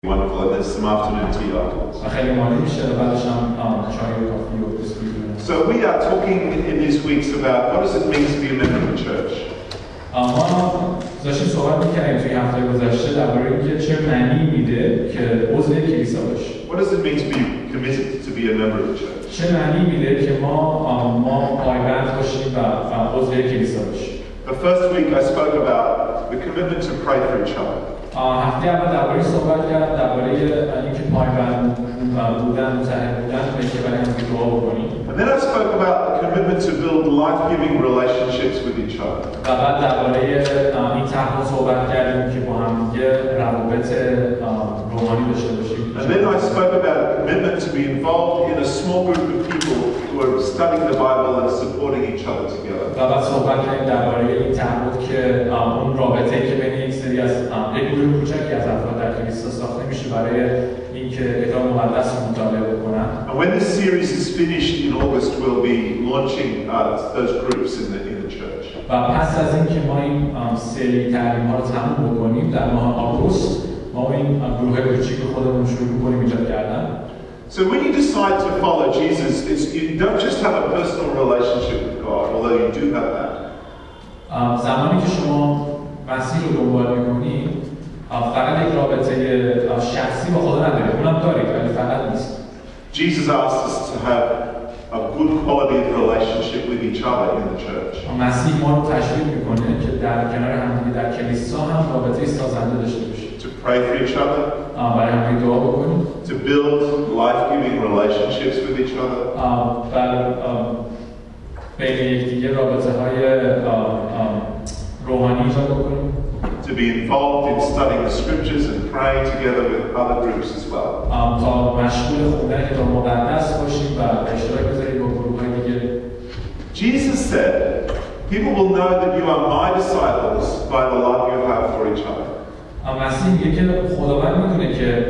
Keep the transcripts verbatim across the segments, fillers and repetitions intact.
Wonderful, and there's some afternoon tea afterwards. So we are talking in these weeks about what does it mean to be a member of the church. What does it mean to be committed to be a member of the church? The first week I spoke about the commitment to pray for each other. هفته اول درباره صحبت کرد درباره اینکه پایبند بودن متحد بودن به اینکه برای هم دعا بکنیم. And then I spoke about the commitment to build life-giving relationships with each other. و بعد درباره این طرح صحبت کردیم که با هم دیگه روابط روحانی داشته باشیم. And then I spoke about a commitment to be involved in a small group of people who are studying the Bible and supporting each other together. و بعد صحبت کردیم درباره این طرح که اون رابطه‌ای که بین یک سری از یک گروه کوچکی از افراد در کلیسا ساخته میشه برای اینکه کتاب مقدس رو مطالعه بکنن. And when this series is finished in August, we'll be launching uh, those groups in the in the church. و پس از اینکه ما این سری تعلیم‌ها رو تموم بکنیم در ماه آگوست ما این گروه کوچیک خودمون شروع کنیم ایجاد کردن. So when you decide to follow Jesus, it's, you don't just have a personal relationship with God, although you do have that. زمانی که شما مسیح رو دنبال می‌کنید فقط یک رابطه شخصی با خدا ندارید، اونم دارید ولی فقط نیست. Jesus asked us to have a good quality of relationship with each other in the church. مسیح ما رو تشویق می‌کنه که در کنار همدیگه در کلیسا هم رابطه سازنده داشته باشیم. To pray for each other. برای همدیگه دعا بکنیم. To build life-giving relationships with each other. بر بین یکدیگه رابطه‌های روحانی ایجاد بکنیم. To be involved in studying the scriptures and praying together with other groups as well. تا مشغول خوندن کتاب مقدس باشیم و اشتراک بذاریم با گروه‌های دیگه. Jesus said, "People will know that you are my disciples by the love you have for each other." مسیح میگه که خداوند میدونه که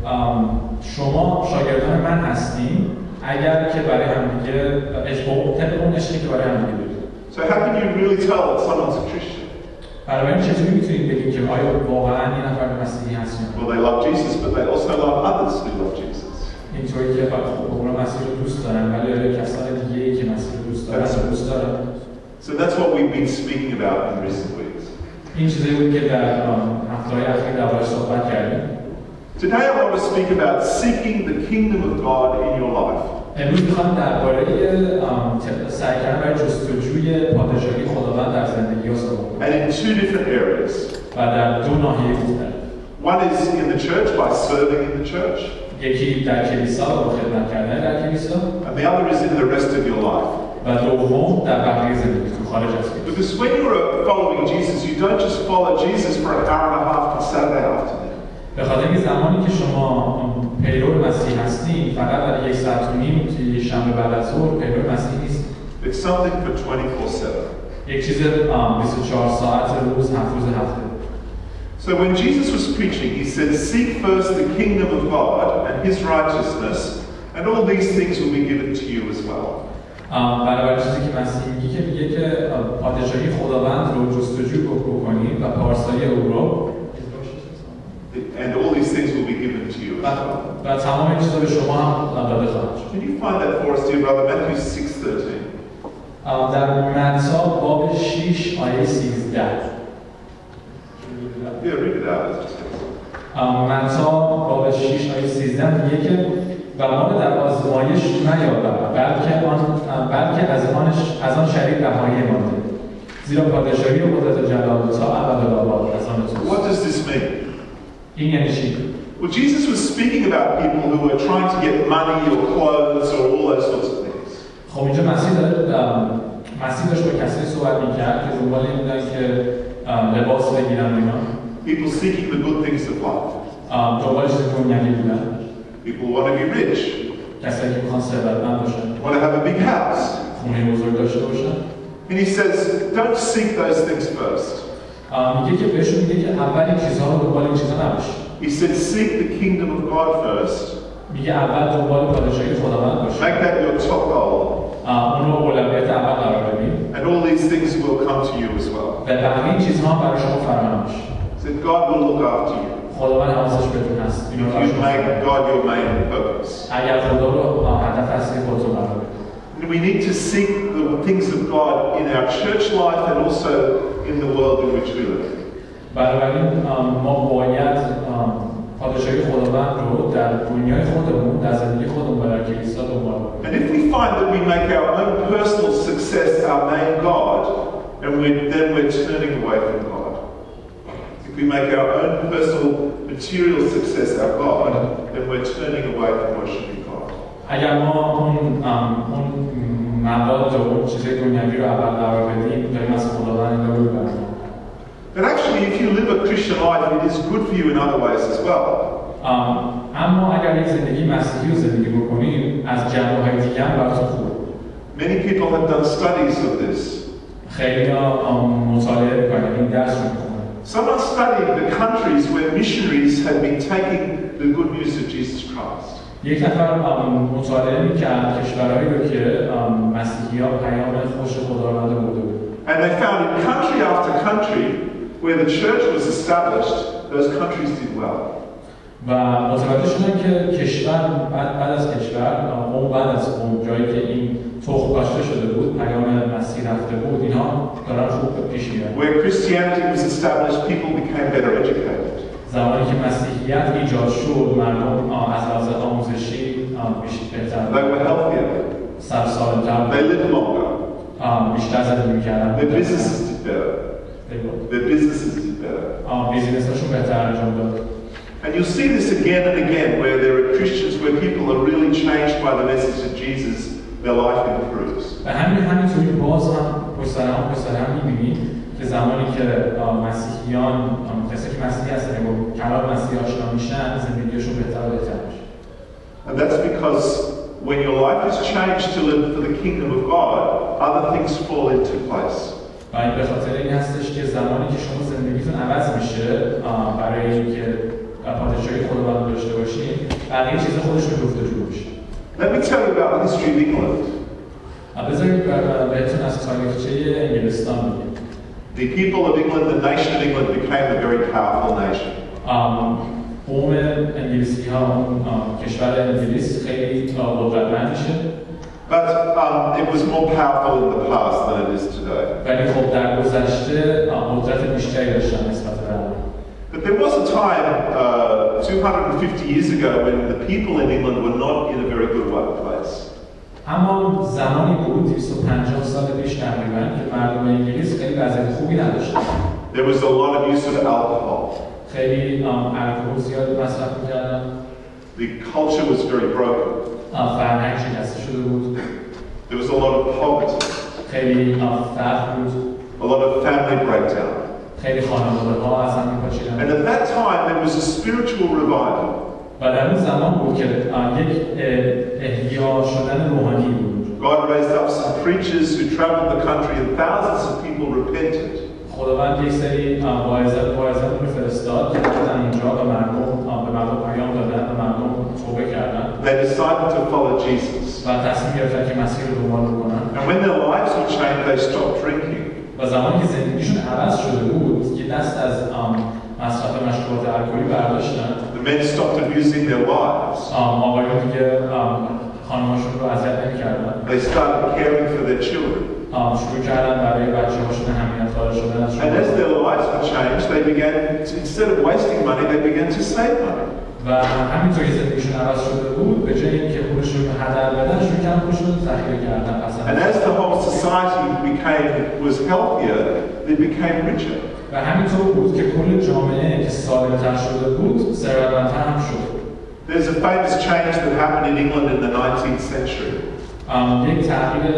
شما شاگردان من هستین اگر که برای همدیگه اشتباه طبق اون عشقی که برای همدیگه دارید. So how can you really tell that someone's a Christian? برای چطوری میتونید بگید که آیا واقعا این نفر مسیحی هستن؟ Well, they love Jesus, but they also love others who love Jesus. اینطوری که اونا مسیح رو دوست دارن ولی کسان دیگه‌ای که مسیح رو دوست دارن دوست دارن. So that's what we've been speaking about in recent weeks. این چیزی بود که در هفته‌های اخیر درباره‌اش صحبت کردیم. Today I want to speak about seeking the kingdom of God in your life. امروز می‌خوام درباره سعی کردن برای جستجوی پادشاهی خداوند در زندگی صحبت کنم. And in two different areas. و در دو ناحیه مختلف. One is in the church by serving in the church. یکی در کلیسا با خدمت کردن در کلیسا. And the other is in the rest of your life. و دوم در بقیه زندگیتون خارج از کلیسا. Because when you're following Jesus, you don't just follow Jesus for an hour and a half on Saturday afternoon. به خاطر اینکه زمانی که شما پیرو مسیح هستید فقط برای یک ساعت و نیم توی شنبه بعد از ظهر پیرو مسیح نیست. It's something for twenty-four seven. یک چیز بیست و چهار ساعت روز هفت روز هفته. So when Jesus was preaching, he said, "Seek first the kingdom of God and his righteousness, and all these things will be given to you as well." برای چیزی که مسیح میگه که میگه که پادشاهی خداوند رو جستجو بکنید و پارسایی او رو and all these things will be given to you as well. و تمام این چیزا به شما هم داده خواهد شد. Can you find that for us, dear brother? Matthew six thirteen. در متی باب شش آیه سیزده. Yeah, read it out. متی باب شش آیه سیزده میگه که و ما رو در آزمایش نیاورد بلکه آن بلکه از آنش از آن شریر رهایی مانده. زیرا پادشاهی و قدرت جلال تا ابدالآباد از آن توست. What does this mean? این یعنی چی؟ Well, Jesus was speaking about people who were trying to get money or clothes or all those sorts of things. خب اینجا مسیح داره مسیح داشت با کسایی صحبت می‌کرد که دنبال این بودن که لباس بگیرن اینا. People seeking the good things of life. دنبال چیز دنیایی بودن. People want to be rich. کسایی که می‌خوان ثروتمند باشن. Want to have a big house. خونه بزرگ داشته باشن. And he says, don't seek those things first. میگه که بهشون میگه که اول این چیزها رو دنبال این چیزها نباشید. He said, seek the kingdom of God first. میگه اول دنبال پادشاهی خداوند باشید. Make that your top goal. اون رو اولویت اول قرار بدید. And all these things will come to you as well. و بقیه چیزها برای شما فراهم میشه. That God will look after you. خداوند حواسش بهتون هست. If you make God your main purpose. اگر خدا رو هدف اصلی خودتون قرار بدید. We need to seek the things of God in our church life and also in the world in which we live. بنابراین ما باید پادشاهی خداوند رو در دنیای خودمون، در زندگی خودمون و در کلیسا دنبال کنیم. And if we find that we make our own personal success our main God, and we then we're turning away from God. If we make our own personal material success our God, then we're turning away from worshiping God. اگر ما اون اون مواد و اون چیزای دنیوی رو اول قرار بدیم، داریم از خداوند رو می‌بریم. But actually, if you live a Christian life, it is good for you in other ways as well. اما اگر یک زندگی مسیحی رو زندگی بکنیم، از جنبه‌های دیگه هم براتون خوبه. Many people have done studies of this. خیلی‌ها مطالعه می‌کنن، این درس رو می‌خونن. Someone studied the countries where missionaries had been taking the good news of Jesus Christ. یک نفر مطالعه می‌کرد کشورهایی رو که مسیحی‌ها پیام خوش خدا رو برده بود. And they found in country after country where the church was established, those countries did well. و متوجه شدن که کشور بعد بعد از کشور اون بعد از اون جایی که این تخم کاشته شده بود پیام مسیح رفته بود اینها دارن خوب پیش میرن. Where Christianity was established, people became better educated. زمانی که مسیحیت ایجاد شد مردم از لحاظ آموزشی بیشتر They were healthier. سرسالم‌تر They lived longer. بیشتر زندگی می‌کردن. Their businesses did better. Their businesses did better. بیزینس‌هاشون بهتر انجام داد. And you'll see this again and again where there are Christians where people are really changed by the message of Jesus, their life improves. و همین همینطوری باز هم پشت سر هم پشت سر هم می‌بینید که زمانی که مسیحیان کسی که مسیحی هستن با کلام مسیح آشنا میشن زندگیشون بهتر و بهتر میشه. And that's because when your life is changed to live for the kingdom of God, other things fall into place. و این به خاطر این هستش که زمانی که شما زندگیتون عوض میشه برای اینکه پادشاهی خداوند رو داشته باشین بقیه چیزا خودش رو گفته جلو میشه. Let me tell you about the history of England. بذارید بهتون از تاریخچه انگلستان بگم. The people of England, the nation of England became a very powerful nation. قوم انگلیسی ها کشور انگلیس خیلی قدرتمند میشه. But um, it was more powerful in the past than it is today. ولی خب در گذشته قدرت بیشتری داشتن نسبت به الان. But there was a time uh, two hundred fifty years ago when the people in England were not in a very good place. اما زمانی بود دویست و پنجاه سال پیش تقریبا که مردم انگلیس خیلی وضعیت خوبی نداشتن. There was a lot of use of alcohol. خیلی الکل زیاد مصرف می‌کردن. The culture was very broken. فرهنگ شکسته شده بود. There was a lot of poverty. خیلی فقر بود. A lot of family breakdown. خیلی خانواده‌ها از هم می‌پاشیدن. And at that time there was a spiritual revival. و در اون زمان بود که یک احیا شدن روحانی بود. God raised up some preachers who traveled the country and thousands of people repented. خداوند یک سری واعظان واعظان رو فرستاد که رفتن اونجا به مردم به مردم پیام دادن و مردم توبه کردن. They decided to follow Jesus. و تصمیم گرفتن که مسیح رو دنبال بکنن. And when their lives were changed, they stopped drinking. و زمانی که زندگیشون عوض شده بود که دست از مصرف مشروبات الکلی برداشتن. The men stopped abusing their wives. آقایون دیگه خانماشون رو اذیت نمی‌کردن. They started caring for their children. شروع کردن برای بچه‌هاشون اهمیت قائل شدن از And as their lives were changed, they began to, instead of wasting money, they began to save money. و همینطور که زندگیشون عوض شده بود به جای اینکه پولشون رو هدر بدن شروع کردن پولشون رو ذخیره کردن. And as the whole society became was healthier, they became richer. و همینطور بود که کل جامعه که سالم‌تر شده بود ثروتمندتر هم شد. There's a famous change that happened in England in the nineteenth century. یک تغییر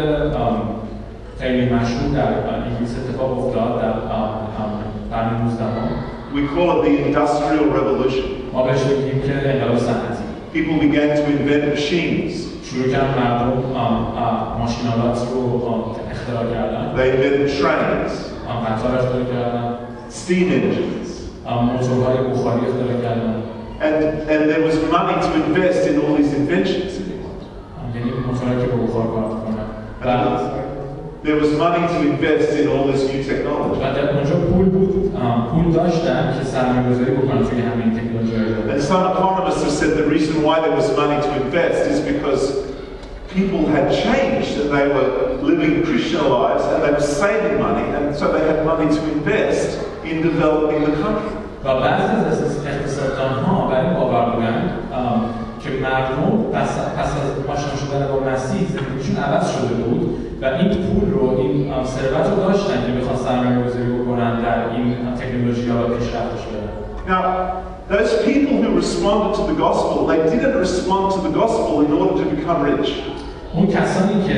خیلی مشهور در انگلیس اتفاق افتاد در قرن نوزدهم. We call it the Industrial Revolution. ما بهش میگیم که انقلاب صنعتی. People began to invent machines. شروع کردن مردم ماشین‌آلات رو اختراع کردن. They invented trains. قطار اختراع کردن. Steam engines. موتورهای بخاری اختراع کردن. And and there was money to invest in all these inventions in England. یعنی موتورهایی که با بخار کار می‌کنن. there was money to invest in all this new technology. و در اونجا پول بود، پول داشتن که سرمایه‌گذاری بکنن توی همین تکنولوژی‌ها. And some economists have said the reason why there was money to invest is because people had changed and they were living Christian lives and they were saving money, and so they had money to invest in developing the country. و بعضی از اقتصاددان‌ها بر این باور بودند که مردم پس از آشنا شدن با مسیح زندگیشون عوض شده بود و این پول رو، این ثروت رو داشتن که بخوان سرمایه‌گذاری بکنن در این تکنولوژی‌ها و پیشرفتش بدن. Now, those people who responded to the gospel, they didn't respond to the gospel in order to become rich. اون کسانی که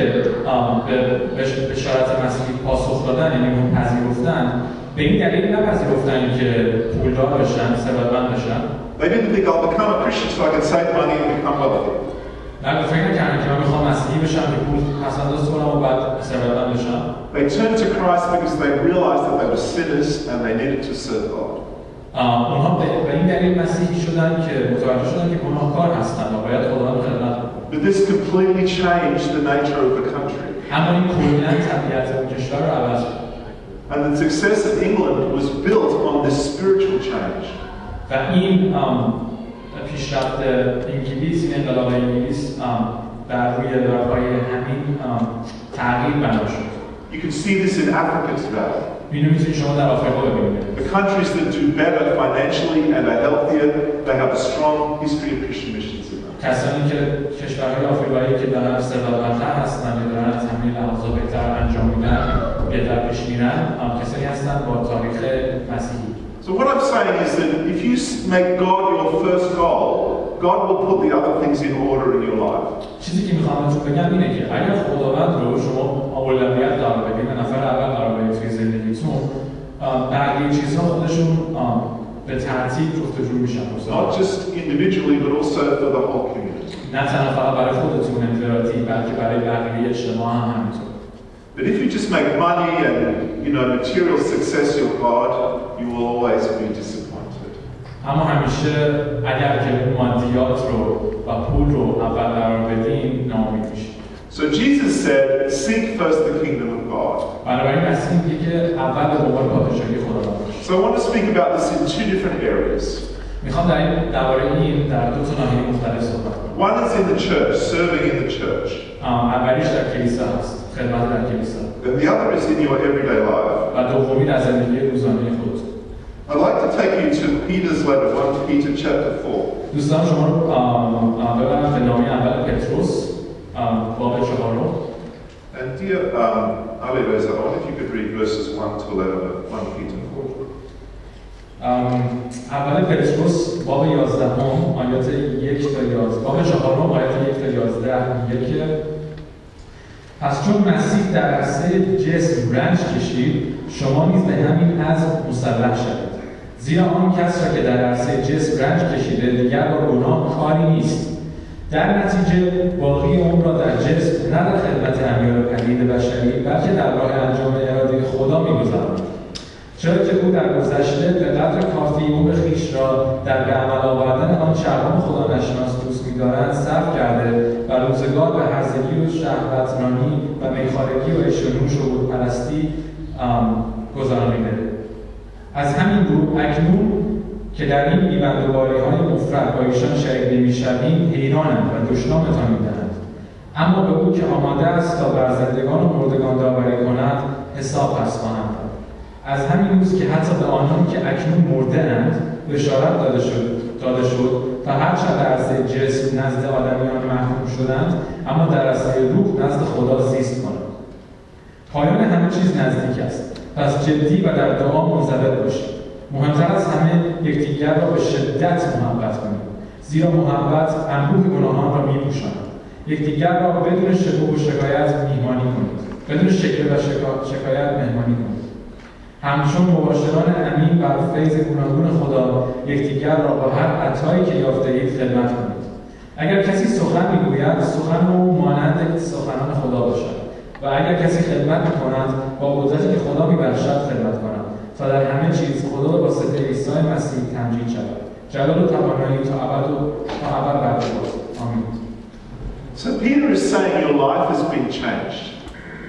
به بشارت مسیحی پاسخ دادن، یعنی اون پذیرفتن، به این دلیل نپذیرفتن که پولدار بشن، ثروتمند بشن. They didn't think I'll become a Christian so I can save money and become wealthy. نه، فکر نکردن که من میخوام مسیحی بشم که پول پس‌انداز کنم و بعد ثروتمند بشم. They turned to Christ because they realized that they were sinners and they needed to serve God. اونها به این دلیل مسیحی شدن که متوجه شدن که گناهکار هستن و باید خداوند رو خدمت کنن. But this completely changed the nature of the country. اما این کلاً طبیعت اون کشور رو عوض کرد. And the success of England was built on this spiritual change. و این پیشرفت انگلیس، این انقلاب انگلیس بر روی پایه همین تغییر بنا شد. You can see this in Africa today. اینو میتونید شما در آفریقا ببینید. The countries that do better financially and are healthier, they have a strong history of Christian missions in them. کسانی که کشورهای آفریقایی که دارن ثروتمندتر هستن یا دارن از همه لحاظا بهتر انجام میدن، بهتر پیش میرن، کسانی هستن با تاریخ مسیحی. So what I'm saying is that if you make God your first goal, God will put the other things in order in your life. چیزی که میخوام بهتون بگم اینه که اگر خداوند رو شما اولویت قرار بدید، نفر اول قرار بدید توی زندگیتون، بقیه چیزها خودشون به ترتیب جفتجور میشن. Not just individually, but also for the whole community. نه تنها فقط برای خودتون انفرادی، بلکه برای بقیه اجتماع هم همینطور. But if you just make money and, you know, material success your God, you will always be disappointed. اما همیشه اگر که مادیات رو و پول رو اول قرار بدین، ناامید میشید. So Jesus said, seek first the kingdom of God. بنابراین مسیح میگه که اول به دنبال پادشاهی خداوند باشید. So I want to speak about this in two different areas. میخوام در این درباره این در دو تا ناحیه مختلف صحبت کنم. One is in the church, serving in the church. اولیش در کلیسا هست، خدمت در کلیسا. And the other is in your everyday life. و دومی در زندگی روزانه خودتون. I'd like to take you to Peter's letter, First Peter chapter four. دوستان شما رو ببرم به نامه اول پتروس باب چهارم. And dear um, Ali Reza, I wonder if you could read verses one to eleven of First Peter four. اول پتروس باب یازدهم آیات یک تا یازده، باب چهارم آیات یک تا یازده میگه که پس چون مسیح در عرصه جسم رنج کشید، شما نیز به همین عزم مسلح شوید. زیرا آن کس را که در عرصه جسم رنج کشیده دیگر با گناه کاری نیست. در نتیجه باقی عمر را در جسم نه در خدمت امیال پلید بشری بلکه در راه انجام اراده خدا می‌گذراند. چرا که او در گذشته به قدر کافی عمر خویش را در به عمل آوردن آن چرمان خدا نشناس دوست می‌دارند صرف کرده و روزگار به هرزگی و شهوترانی و میخوارگی و عیش و نوش و بتپرستی گذرانیده. از همین رو اکنون که در این بی‌بندوباری‌های مفرط با ایشان شریک نمی‌شویم حیرانند و دشنامتان می‌دهند. اما به او که آماده است تا بر زندگان و مردگان داوری کند حساب پس خواهند داد. از همین روز که حتی به آنانی که اکنون مرده‌اند بشارت داده شد داده شد تا هرچند در عرصه جسم نزد آدمیان محکوم شدند اما در عرصه روح نزد خدا زیست کنند. پایان همه چیز نزدیک است. پس جدی و در دعا منضبط باشید. مهمتر از همه یکدیگر را به شدت محبت کنید. زیرا محبت انبوه گناهان را می‌پوشاند. یکدیگر را بدون شکوه و شکایت میهمانی کنید. بدون شکوه و شکایت مهمانی کنید. همچون مباشران امین بر فیض گوناگون خدا یکدیگر را با هر عطایی که یافته‌اید خدمت کنید. اگر کسی سخن میگوید سخن او مانند سخنان خدا باشد و اگر کسی خدمت میکند با قدرتی که خدا میبخشد خدمت کند تا در همه چیز خدا با واسطه عیسی مسیح تمجید شود. جلال و توانایی تا ابد و تا ابد بر آمین. So Peter is saying your life has been changed.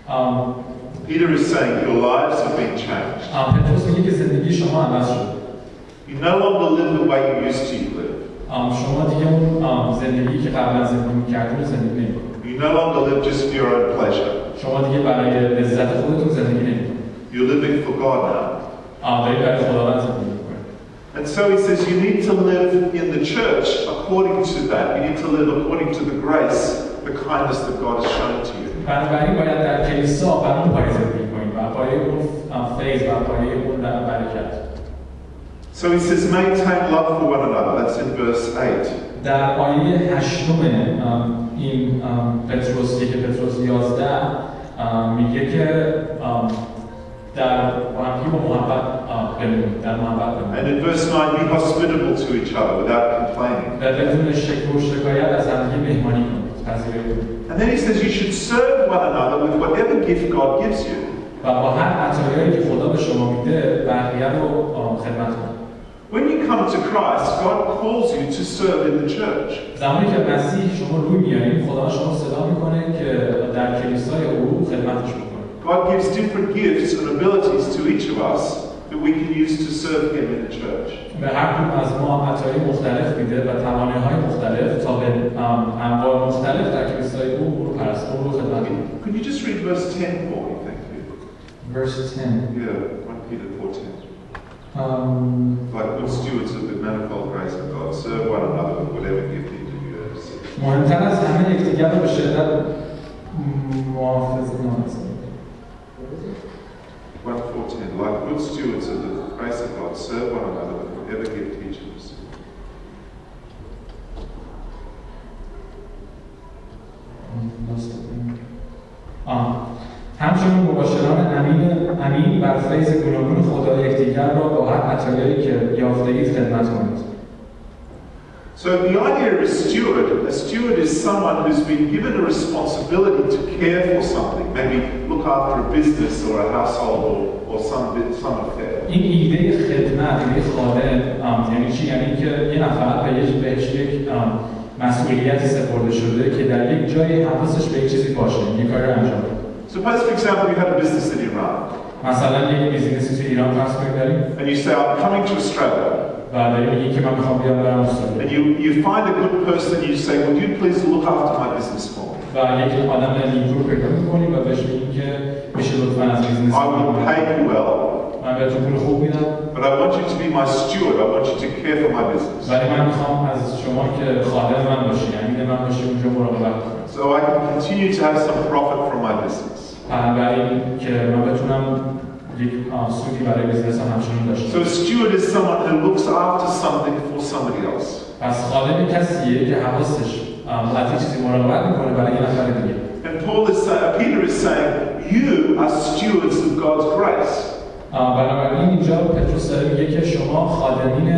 ام Peter is saying your lives have been changed. ام پتروس میگه که زندگی شما عوض شد. You no longer live the way you used to live. ام شما دیگه اون ام زندگی که قبلا زندگی می‌کردید رو زندگی نمی‌کنید. You no longer live just for your own pleasure. شما دیگه برای لذت خودتون زندگی نمی‌کنید. You're living for God now. ام دارید برای خداوند زندگی می‌کنید. And so he says you need to live in the church according to that. You need to live according to the grace, the kindness that God has shown to you. بنابراین باید در کلیسا بر اون پایه زندگی کنید و پایه اون فیض و پایه اون برکت. So he says maintain love for one another. That's in verse eight. در آیه هشتم این پتروس یک پتروس یازده میگه که در همگی با محبت بمونید، در محبت بمونید. And in verse nine, be hospitable to each other without complaining. و بدون شکوه و شکایت از همگی مهمانی کنید، پذیرایی کنید. And then he says you should serve one another with whatever gift God gives you. و با هر عطایایی که خدا به شما میده بقیه رو خدمت کنید. When you come to Christ, God calls you to serve in the church. زمانی که مسیح شما روی میارید، خدا شما صدا میکنه که در کلیسای او خدمتش بکنید. God gives different gifts and abilities to each of us that we can use to serve Him in the church. به هر کدوم از ما عطایی مختلف میده و توانایی‌های مختلف تا به انواع مختلف در کلیسای او رو پرست او رو خدمت کنید. Could you just read verse ten for me? Thank you. Verse ten. Yeah, First Peter four ten. Um, like good stewards of the manifold grace of God, serve one another with whatever gift He gives you. مهمتر از همه یکدیگر رو به شدت محافظت نمایید. one fourteen, like good stewards of the grace of God, serve one another with whatever gift He gives. همچنین مباشران امین امین بر فیض گوناگون خدا یکدیگر را با هر عطایایی که یافته‌اید خدمت کنید. So the idea of a steward, a steward is someone who's been given a responsibility to care for something, maybe look after a business or a household or, or some some affair. این ایده خدمت، ایده خادم یعنی چی؟ یعنی که یه نفر به یک بهش یک مسئولیتی سپرده شده که در یک جای حواسش به یک چیزی باشه، یک کاری رو انجام بده. Suppose, for example, you had a business in Iran. مثلا یک بیزینسی تو ایران فرض کنید داریم. And you say, I'm coming to Australia. و داری میگی که من میخوام بیام برم استرالیا. And you you find a good person. You say, would you please look after my business for me? و یک آدم نیکو رو پیدا می‌کنی و بهش میگی که میشه لطفاً از بیزنس. I will pay you well. من بهتون پول خوب میدم. But I want you to be my steward. I want you to care for my business. ولی من میخوام از شما که خادم من باشی، امین من باشی، اونجا مراقبت کنی. So I can continue to have some profit from my business. برای که من بتونم یک سودی برای بیزنسم همچنین داشته So a steward is someone who looks after something for somebody else. پس خادم کسیه که حواسش از این چیزی مراقبت میکنه برای یه نفر دیگه. And Paul is saying, Peter is saying, you are stewards of God's grace. بنابراین اینجا پتروس داره میگه که شما خادمین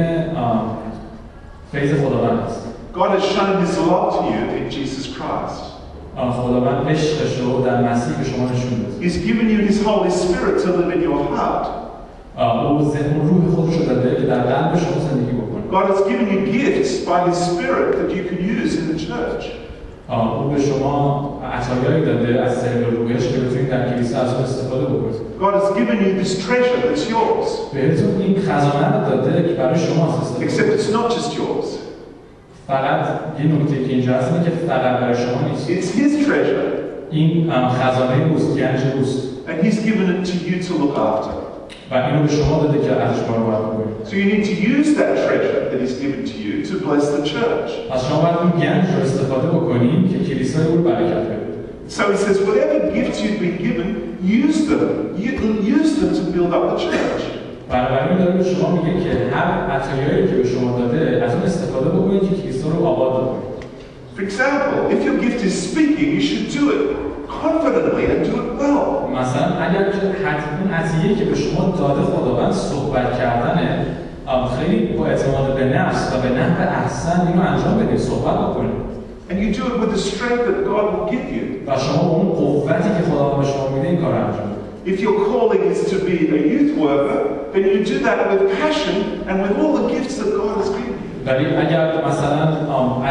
فیض خداوند هستید. God has shown His love to you in Jesus Christ. خداوند عشقش رو در مسیح به شما نشون داده. He's given you His Holy Spirit to live in your heart. او ذهن روح خودش رو داده که در قلب شما زندگی بکنه. God has given you gifts by His Spirit that you can use in the church. او به شما عطایایی داده از طریق روحش که بتونید در کلیسا از اون استفاده بکنید. God has given you this treasure that's yours. بهتون این خزانه رو داده که برای شما است. Except it's not just yours. فقط یه نکته که اینجا هست اینه که فقط برای شما نیست. It's His treasure. این خزانه اوست، گنج اوست. And He's given it to you to look after. و اینو به شما داده که ازش مراقبت بکنید. So you need to use that treasure that He's given to you to bless the church. پس شما باید این گنج رو استفاده بکنید که کلیسای او رو برکت بده. So he says, whatever gifts you've been given, use them. Use them to build up the church. بنابراین داره به شما میگه که هر عطایایی که به شما داده از اون استفاده بکنید که کلیسا رو آباد بکنید. For example, if your gift is speaking, you should do it confidently and do it well. مثلا اگر که اون عطیه‌ای که به شما داده خداوند صحبت کردنه، خیلی با اعتماد به نفس و به نحو احسن اینو انجام بدید، صحبت بکنید. And you do it with the strength that God will give you. و شما با اون قوتی که خداوند به شما میده این کارو انجام بدید. If your calling is to be a youth worker, then you do that with passion and with all the gifts that God has given you. ولی اگر مثلا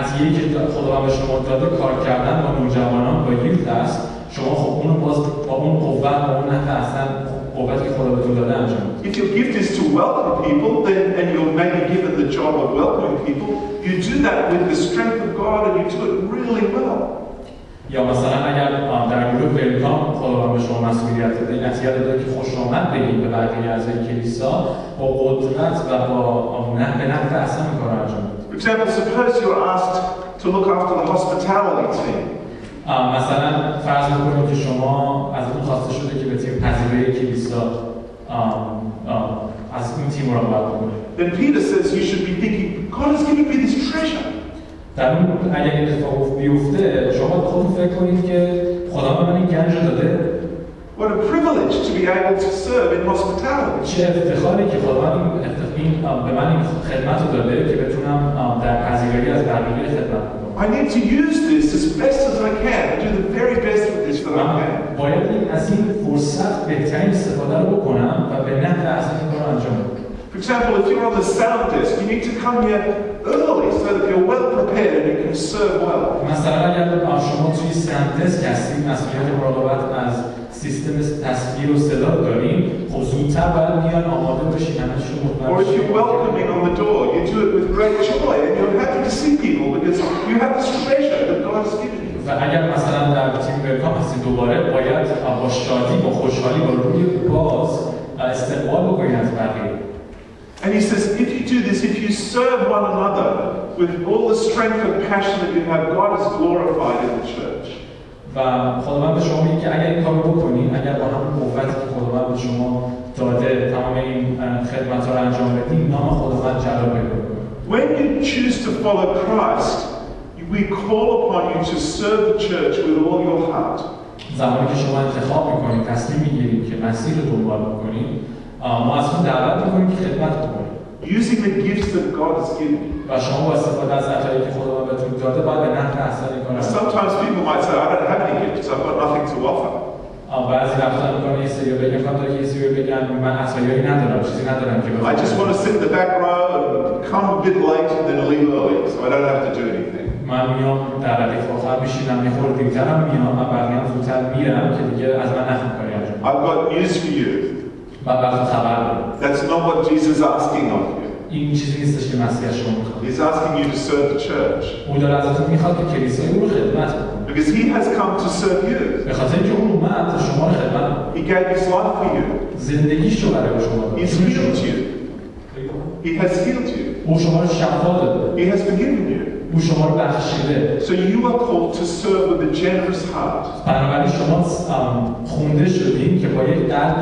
عطیه‌ای که خداوند به شما داده کار کردن با نوجوانان با یوت است، شما خب اونو باز با اون قوت با اون نفع اصلا قوتی که خدا بهتون داده انجام بدید. If your gift is to welcome people, then and you're maybe given the job of welcoming people, you do that with the strength of God and you do it really well. یا مثلا اگر در گروه ویلکام خداوند به شما مسئولیت داده، این عطیه داده که خوش آمد بگید به بقیه اعضای کلیسا، با قدرت و با نه به نفع اصلا این کار انجام بدید. For example, suppose you're asked to look after the hospitality team. مثلا فرض بکنید که شما از اون خواسته شده که به تیم پذیرایی کلیسا از این تیم مراقبت بکنید. Then Peter says you should be thinking, God has given me this treasure. در اون اگر این اتفاق بیفته شما خودتون فکر کنید که خدا به من این گنج داده. What a privilege to be able to serve in hospitality. چه افتخاری که خدا این به من این خدمت رو داده که بتونم در پذیرایی از بقیه خدمت کنم. I need to use this as best as I can and do the very best with this that I can. باید از این فرصت بهترین استفاده رو بکنم و به نفع از این کار انجام بدم. For example, if you're on the sound desk, you need to come here early so that you're well prepared and you can serve well. مثلا اگر شما توی ساوند دسک هستید، مسئولیت مراقبت از سیستم تصویر و صدا دارین، خب زودتر باید میان آماده باشین همه چیز مطمئن. Or if you're welcoming on the door, you do it with great joy and you're happy to see people because you have this treasure that God has given you. و اگر مثلا در تیم ویلکام هستید دوباره باید با شادی با خوشحالی با روی باز استقبال بکنید از بقیه. And he says, if you do this, if you serve one another with all the strength and passion that you have, God is glorified in the church. و خداوند به شما میگه که اگر این کارو بکنید، اگر با همون قوتی که خداوند به شما داده تمام این خدمت‌ها رو انجام بدید، نام خداوند جلال پیدا کنه. When you choose to follow Christ, we call upon you to serve the church with all your heart. زمانی که شما انتخاب می‌کنید، تصمیم می‌گیرید که مسیر رو دنبال بکنید، ما از اون دعوت می‌کنیم که خدمت بکنید. Using the gifts that God has given you. و شما با استفاده از عطایی که خداوند بهتون داده باید به نفع اثر این کار. Sometimes people might say, I don't have any gifts, I've got nothing to offer. بعضی وقتا میگن یه سری بگن فقط یه سری بگن من عطایی ندارم، چیزی ندارم که I just want to sit in the back row and come a bit late and then leave early, so I don't have to do anything. من میام در ردیف آخر میشینم یه خورده دیرترم میام و بقیه هم زودتر میرم که دیگه از من نخوام کاری انجام. I've got news for you. من براتون خبر دارم. That's not what Jesus is asking of you. این چیزی نیستش که مسیح از شما میخواد. He's asking you to serve the church. او داره ازتون میخواد که کلیسای او رو خدمت کنید. Because he has come to serve you. به خاطر اینکه اون اومد شما رو خدمت کنه. He gave his life for you. زندگیش رو برای شما داد. He's healed you. He has healed you. او شما رو شفا داده. He has forgiven you. او شما رو بخشیده. So you are called to serve with a generous heart. بنابراین شما خونده شدین که با یک قلب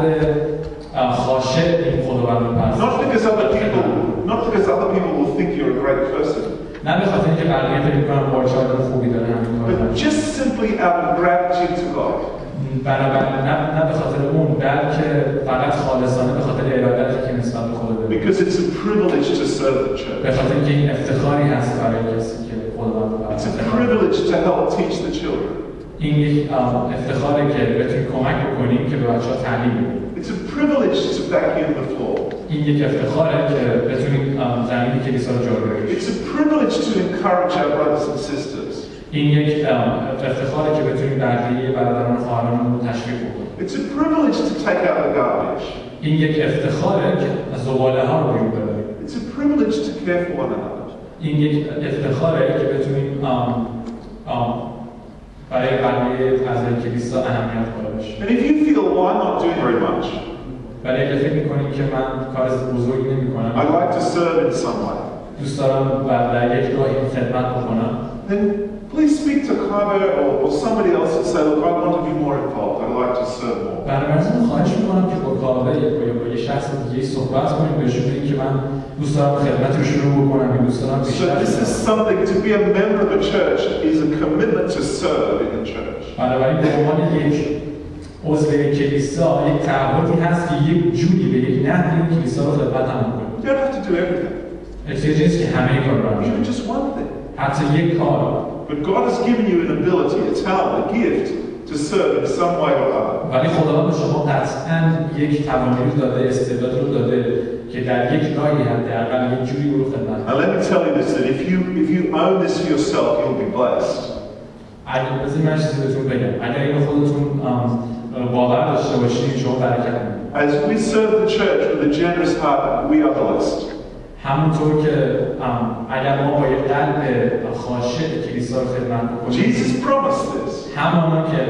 خاشع این خداوند رو پرستش. Not because other people, not because other people will think you're a great person. نه به خاطر اینکه بقیه فکر می‌کنن وارچ آدم خوبی داره همین کارو. But just simply out of gratitude to God. بنابراین نه نه به خاطر اون بلکه فقط خالصانه به خاطر ارادتی که نسبت به خدا داره. Because it's a privilege to serve the church. به خاطر اینکه این افتخاری هست برای کسی که خداوند رو It's پرستش. a privilege to help teach the children. این یک افتخاری که بتونیم کمک بکنیم که به بچه‌ها تعلیم بدیم. It's a privilege to vacuum the floor. این یک افتخاره که بتونیم زمین کلیسا رو جارو بگیریم. It's a privilege to encourage our brothers and sisters. این یک افتخاره که بتونیم بقیه برادران و خواهران رو تشویق بکنیم. It's a privilege to take out the garbage. این یک افتخاره که زباله ها رو بیرون ببریم. It's a privilege to care for one another. این یک افتخاره که بتونیم برای بقیه اعضای کلیسا اهمیت قائل بشیم. And if you feel, well, I'm not doing very much. ولی اگه فکر می‌کنیم که من کار بزرگی نمی‌کنم. I'd like to serve in some way. دوست دارم در یک راهی خدمت بکنم. Then please speak to Kaiba or, or somebody else and say, look, I want to be more involved. I'd like to serve more. بنابراین خواهش می‌کنم که با کاوه یا با یه شخص دیگه صحبت کنیم بهشون بگیم که من دوست دارم خدمت رو شروع بکنم، دوست دارم بیشتر. So this is something, to be a member of a church is a commitment to serve in the church. بنابراین به عنوان یک عضو کلیسا یک تعهدی هست که یک جوری به یک نحوی کلیسا رو خدمت هم بکنیم. You don't have to do everything. احتیاجی نیست که همه کار رو انجام Even بدیم. just one thing. حتی یک کار. But God has given you an ability, a talent, a gift to serve in some way or other. ولی خداوند به شما قطعاً یک توانایی داده، استعداد رو داده که در یک راهی حداقل یک جوری او رو خدمت And let me tell you this, that if you, if you own this for yourself, you'll be blessed. اگر بذارید من چیزی بهتون بگم، اگر اینو خودتون باور داشته باشید شما برکت می‌بینید. As we serve the church with a generous heart, we are blessed. همونطور که اگر ما با یک قلب خاشع کلیسا رو خدمت بکنیم. Jesus promised this. همانا که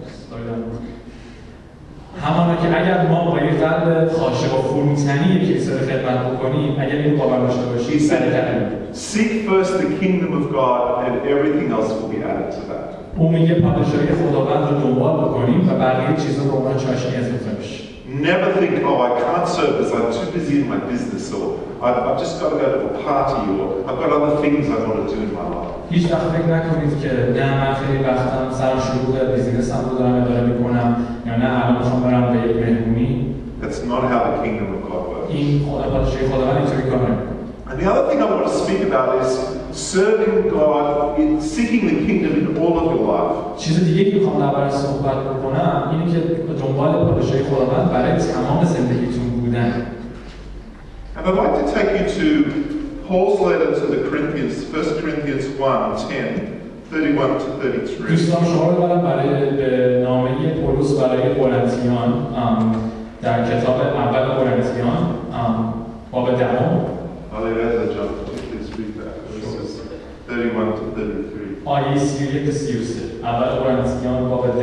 همانا که اگر ما با یک قلب خاشع و فروتنی کلیسا رو خدمت بکنیم، اگر اینو باور داشته باشید برکت می‌بینید. Seek first the kingdom of God and everything else will be added to that. او میگه پادشاهی خداوند رو دنبال بکنیم و بقیه چیزا رو اون چاشنی اضافه بشه. Never think, oh, I can't serve this, I'm too busy in my business, or I've, I've just got to go to a party, or I've got other things I want to do in my life. هیچ وقت فکر نکنید که نه من خیلی وقتم سر شلوغ بیزینسم رو دارم اداره میکنم یا نه الان میخوام برم به یک مهمونی. That's not how the kingdom of God works. این خدا پادشاهی خداوند اینطوری کار نمیکنه. And the other thing I want to speak about is serving God, in seeking the kingdom in all of your life. چیز دیگه که میخوام دربارش صحبت بکنم اینه که دنبال پادشاهی خداوند برای تمام زندگیتون بودن. And I'd like to take you to Paul's letter to the Corinthians, First Corinthians one, ten, thirty-one to thirty-three. دوستان شما رو برام برای نامه پولس برای قرنتیان در کتاب اول قرنتیان باب دهم. Hallelujah, John, please read that. Verses thirty-one to thirty-three. آیه سی و یک تا سی و سه. اول قرنتیان باب ده.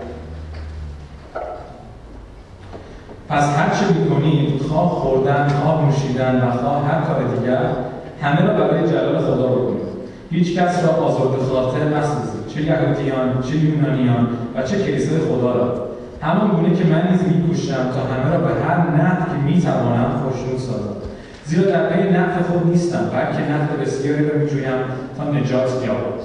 پس هر چه می‌کنید، خواه خوردن، خواه نوشیدن و خواه هر کار دیگر، همه را برای جلال خدا بکنید. هیچ کس را آزرده خاطر نسازید، چه یهودیان، چه یونانیان و چه کلیسای خدا را. همان گونه که من نیز می‌کوشم تا همه را به هر نحو که می‌توانم خوشنود سازم. زیرا در پی نفع خود نیستم، بلکه نفع بسیاری را می‌جویم تا نجات یابد.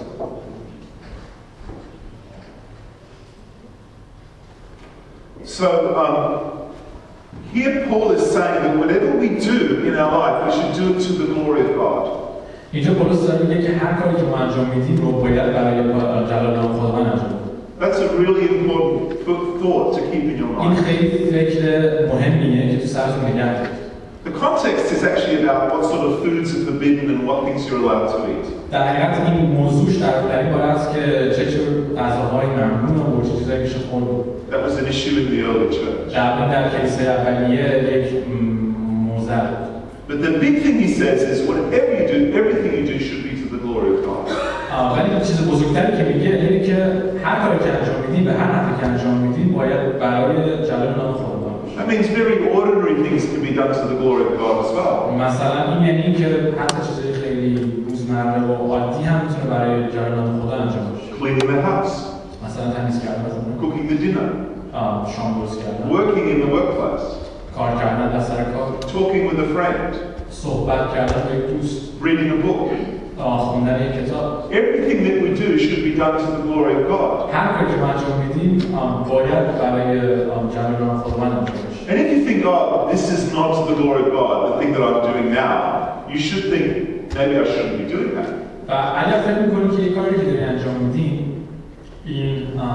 So um, here Paul is saying that whatever we do in our life, we should do it to the glory of God. اینجا پولس داره میگه که هر کاری که ما انجام میدیم رو باید برای جلال نام خداوند انجام بدیم. That's a really important thought to keep in your mind. این خیلی فکر مهمیه که تو سرتون نگه دارید. The context is actually about what sort of foods are forbidden and what things you're allowed to eat. در حقیقت این موضوعش در این باره است که چه چه غذاهای ممنوع و چه چیزایی میشه خورد. That was an issue in the early church. در در کلیسای اولیه یک موضوع. But the big thing he says is whatever you do, everything you do should be to the glory of God. ولی چیز بزرگتری که میگه اینه که هر کاری که انجام میدیم به هر نحوی که انجام میدیم باید برای جلال نام خدا باشه. That means very ordinary things can be done to the glory of God as well. مثلا این یعنی که حتی چیزای خیلی روزمره و عادی هم میتونه برای جلال نام خدا انجام بشه. Cleaning the house. مثلا تمیز کردن خونه. Cooking the dinner. شام درست کردن. Working in the workplace. کار کردن در سر کار. Talking with a friend. صحبت کردن با یک دوست. Reading a book. خوندن یک کتاب. Everything that we do should be done to the glory of God. هر کاری که ما انجام میدیم باید برای جلال نام خداوند انجام بشه. And if you think, oh, this is not to the glory of God, the thing that I'm doing now, you should think, maybe I shouldn't be doing that. و اگر فکر می‌کنید که یک کاری که داری انجام میدین این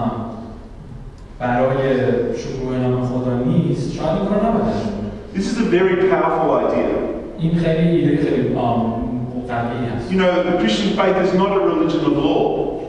برای شکوه نام خدا نیست، شاید این کار نباید انجام بدید. This is a very powerful idea. این خیلی ایده خیلی قوی هست. You know, the Christian faith is not a religion of law.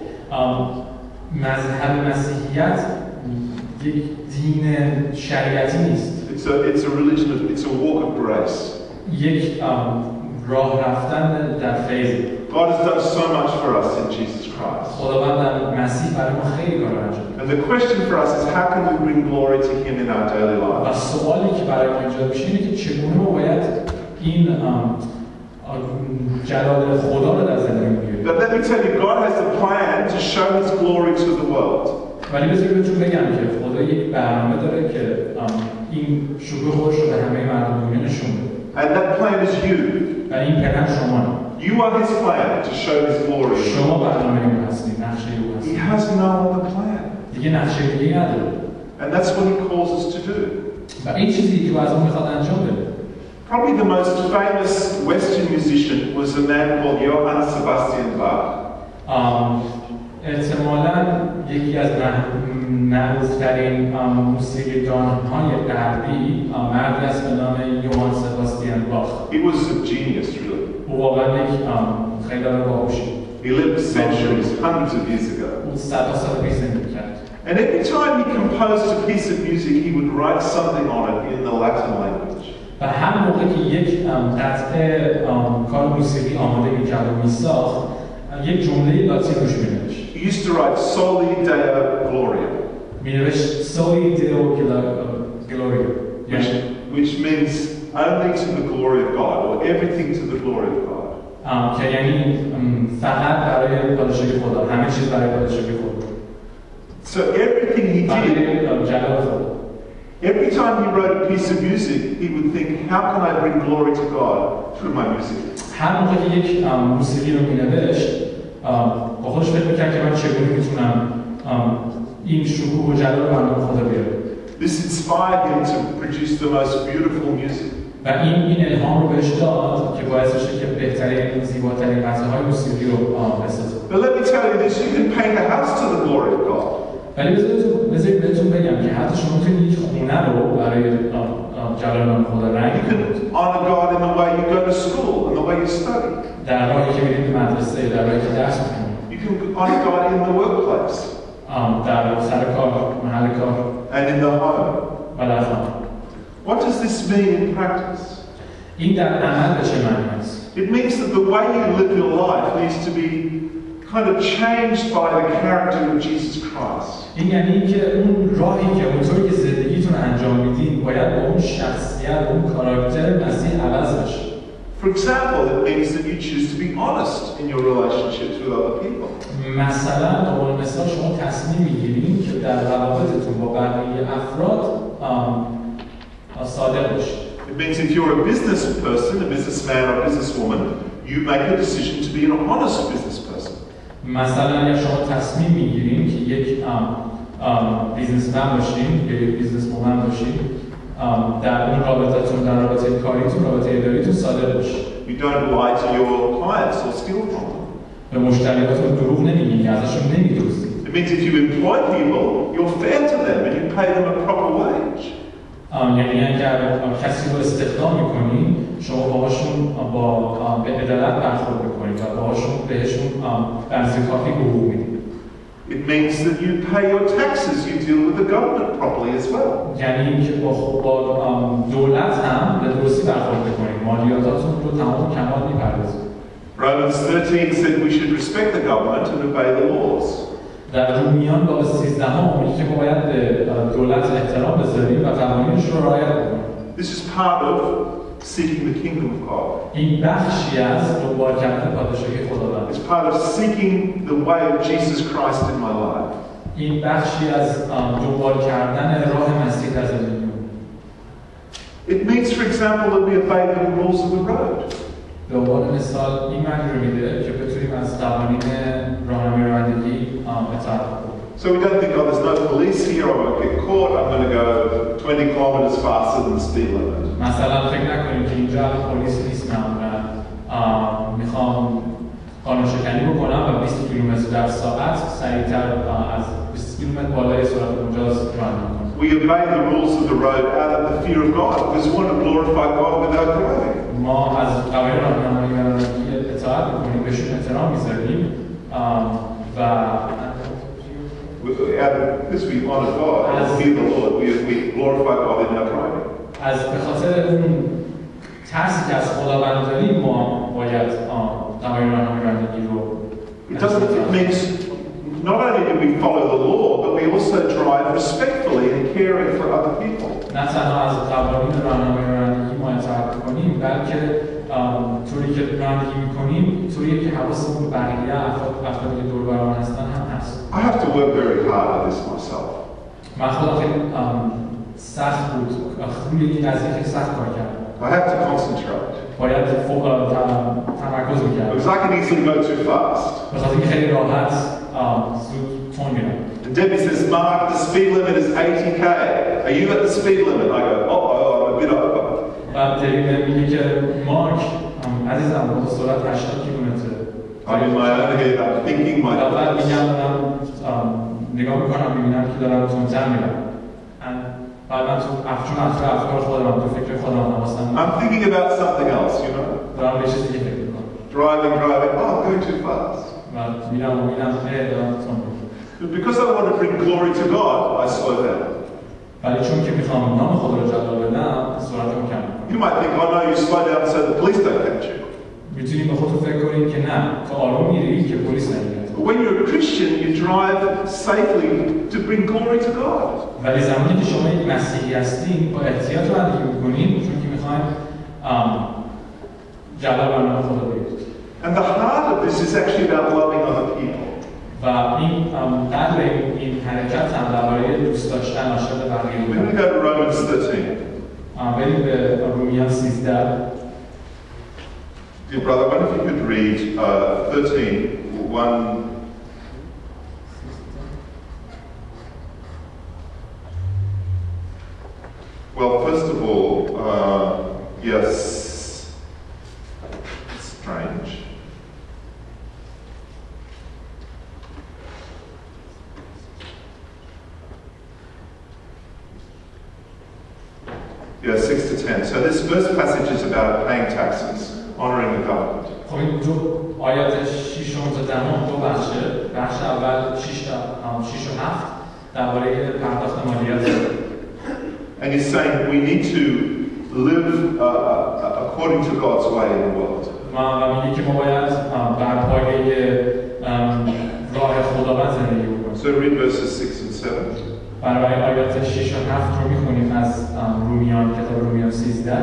مذهب مسیحیت یک دین شریعتی نیست. It's a, it's a religion of, it's a walk of grace. یک راه رفتن در فیض. God has done so much for us in Jesus Christ. خداوند در مسیح برای ما خیلی کار انجام داد. And the question for us is how can we bring glory to Him in our daily و lives? سوالی که برای ما ایجاد میشه اینه که چگونه ما باید این جلال خدا رو در زندگی بیاریم. But let me tell you, God has a plan to show His glory to the world. ولی بذارید بهتون بگم که خدا یک برنامه داره که این شکوه خودش رو به همه مردم دنیا نشون بده. And that plan is you. و این پلن شما. You are His plan to show His glory. شما برنامه او هستید، نقشه او He هستید. has no other plan. دیگه نقشه دیگه نداره. And that's what He calls us to do. و این چیزی که از اون میخواد انجام بده. Probably the most famous Western musician was a man called Johann Sebastian Bach. احتمالاً یکی از معروفترین موسیقیدان‌های غربی مردی است به نام یوهان سباستیان باخ. He was a genius, really. او واقعا یک خیلی باهوشی. He lived centuries, hundreds of years ago. او صدها سال پیش زندگی کرد. And every time he composed a piece of music, he would write something on it in the Latin language. و هر موقع که یک قطعه کار موسیقی آماده می‌کرد و می‌ساخت، یک جمله لاتین روش می‌نوشت. He used to write Soli Deo Gloria. می‌نوشت Soli Deo Gloria, which, which means only to the glory of God, or everything to the glory of God. که یعنی فقط برای پادشاهی خدا، همه چیز برای پادشاهی خدا. So everything he did, every time he wrote a piece of music, he would think, how can I bring glory to God through my music? هر موقع که یک موسیقی رو می‌نوشت، با خودش فکر می‌کرد که من چگونه می‌تونم این شکوه و جلال رو برای خدا بیارم. This inspired him to produce the most beautiful music. و این این الهام رو بهش داد که باعث بشه که بهترین زیباترین قطعه‌های موسیقی رو بسازه. But let me tell you this, you can paint a house to the glory of God. ولی بذارید بهتون بگم که حتی شما میتونید یک خونه رو برای جلال نام خدا رنگ کنید. honor God in the way you go to school and the way you study. در راهی که میرید به مدرسه، در راهی که درس میخونید. You can honor God in the workplace. در سر کار، محل کار. And in the home. و در خانه. What does this mean in practice? این در عمل به چه معنی است؟ It means that the way you live your life needs to be kind of changed by the character of Jesus Christ. این یعنی که اون راهی که اونطوری که زندگیتون انجام میدین باید با اون شخصیت، اون کاراکتر مسیح عوض بشه. For example, it means that you choose to be honest in your relationships with other people. مثلا به عنوان مثال شما تصمیم میگیرید که در روابطتون با بقیه افراد صادق باشید. It means if you're a business person, a businessman or a businesswoman, you make a decision to be an honest business person. مثلا اگر شما تصمیم میگیرید که یک بیزنسمن باشین یا یک بیزنسومن باشین، در اون رابطتون، در رابطه کاریتون، رابطه اداریتون صادق باشید. You don't lie to your clients or steal from them. به مشتریاتون دروغ نمیگین که ازشون نمیدزدید. It means if you employ people, you're fair to them and you pay them a proper wage. یعنی اگر کسی رو استخدام میکنید، شما باهاشون با به عدالت برخورد میکنید و باهاشون بهشون بنزی کافی حقوق میدید. It means that you pay your taxes, you deal with the government properly as well. یعنی که با با دولت هم به درستی برخورد میکنید، مالیاتاتون رو تمام کمال میپردازید. Romans thirteen said we should respect the government and obey the laws. در رومیان باب سیزده میگه که ما باید به دولت احترام بذاریم و قوانینش رو رعایت کنیم. This is part of seeking the kingdom of God. این بخشی از دنبال کردن پادشاهی خداوند. It's part of seeking the way of Jesus Christ in my life. این بخشی از دنبال کردن راه مسیح در زندگی. It means, for example, that we obey the rules of the road. به عنوان مثال این معنی رو میده که بتونیم از قوانین راهنمایی رانندگی اطاعت کنیم. So we don't think, oh, there's no police here, I won't get caught, I'm going to go twenty kilometers faster than the speed limit. مثلا فکر نکنیم که اینجا پلیس نیستم و میخوام قانون شکنی بکنم و بیست کیلومتر در ساعت سریعتر از بیست کیلومتر بالای سرعت مجاز رانندگی کنم. We obey the rules of the road out of the fear of God because we want to glorify God without driving. ما از قوانین راهنمایی و رانندگی اطاعت می‌کنیم، بهشون احترام می‌ذاریم و because we honor God and fear the Lord, we, we glorify God in our driving. از به خاطر اون ترسی که از خداوند داریم ما باید قوانین راهنمایی و رانندگی رو It doesn't. It means not only do we follow the law, but we also drive respectfully and caring for other people. نه تنها از قوانین راهنمایی و رانندگی ما اطاعت کنیم، بلکه طوری که رانندگی می‌کنیم، طوری که حواسمون به بقیه افراد افرادی که دور و برمون هستن هم هست. I have to work very hard at this myself. من خودم خیلی سخت بود، روی این قضیه خیلی سخت کار کردم. I have to concentrate. باید تمرکز می‌کردم. Because I can easily go too fast. بخاطر اینکه خیلی راحت زود تون میرم. And Debbie says, Mark, the speed limit is eighty k. Are you at the speed limit? I go, oh, oh, I'm a bit over. بعد دیگه میگه که مارک عزیزم با سرعت هشتاد کیلومتر. I'm in my own head. I'm thinking my بعد میگم نگاه میکنم میبینم که دارم تونتر میرم بعد من تو افچون افکار افکار خودم تو فکر خودم حواسم I'm thinking about something else, you know. دارم به چیزی که فکر میکنم Driving, driving, oh, I'm going too fast. و میرم و میرم اه دارم تون Because I want to bring glory to God, I slow down. ولی چون که میخوام نام خدا رو جلال بدم سرعتمو کم میکنم. You might think, oh no, you slow down so the police don't catch you. میتونی به خودت فکر کنی که نه تو آروم میری که پلیس نگیرت. But when you're a Christian, you drive safely to bring glory to God. ولی زمانی که شما یک مسیحی هستین با احتیاط رانندگی میکنین چون که میخواین جلال بر نام خدا بیارید. And the heart of this is actually about loving other people. و این قدر این حرکت هم درباره دوست داشتن عاشق بقیه We're going to go to Romans thirteen. بریم به رومیان سیزده. Dear brother, I wonder if you could read uh, thirteen, one. Well, first of all, uh, yes, it's strange. Yeah, six to ten. So this first passage is about paying taxes, honouring the government. خب این دو آیات ششم تا دهم دو بخشه. بخش اول شش تا شش و هفت درباره پرداخت مالیات. And he's saying we need to live uh, according to God's way in the world. و میگه که ما باید بر پایه راه خداوند زندگی بکنیم. So read verses six and seven. برای آیات شش و هفت رو میخونیم از رومیان کتاب رومیان سیزده.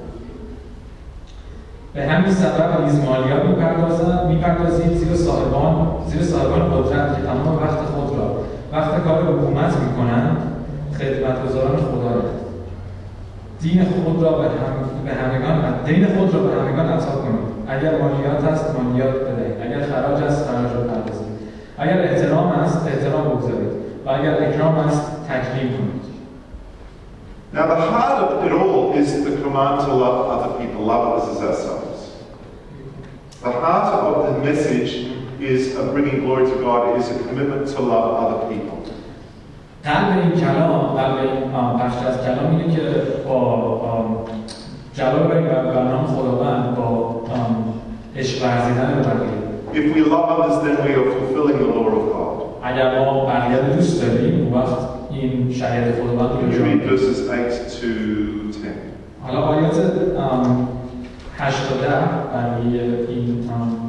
به همین سبب نیز مالیات میپردازند میپردازید زیر صاحبان زیر صاحبان قدرت که تمام وقت خود را وقت کار حکومت میکنند خدمتگزاران خدا را دین خود را به هم به همگان دین خود را به همگان عطا کنید. اگر مالیات است مالیات بدهید، اگر خراج است خراج را پردازید، اگر احترام است احترام بگذارید و اگر اکرام است تکریم کنید. Now the heart of it all is the command to love other people, love others as ourselves. The heart of the message is of bringing glory to God is a commitment to love other people. قلب این کلام، قلب این بخش از کلام اینه که با جلال بر نام خداوند با عشق ورزیدن به بقیه. If we love others, then we are fulfilling the law of God. اگر ما بقیه رو دوست داریم، اون وقت این شریعت خداوند رو اجرا می‌کنیم. Verses eight to ten. حالا آیات هشت تا ده برای این